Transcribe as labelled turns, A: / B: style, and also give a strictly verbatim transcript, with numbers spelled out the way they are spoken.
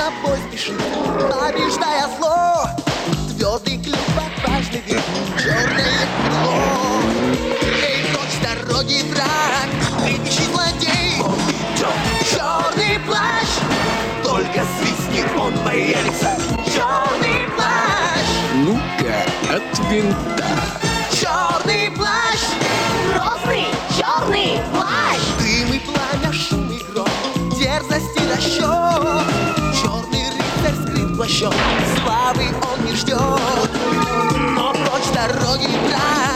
A: на бой спешит, побеждая зло. Твердый клюв, отважный вид, черное крыло. Эй, прочь с дороги, враг, кричи злодей. Он идет, черный плащ, только свистнет, он появится. Черный плащ,
B: Ну-ка, от винта.
A: черный плащ,
C: Грозный черный плащ.
A: дым и пламя, шум и гром, дерзость и расчет. Черный рыцарь скрыт плащом, славы он не ждет. Но прочь с дороги, враг,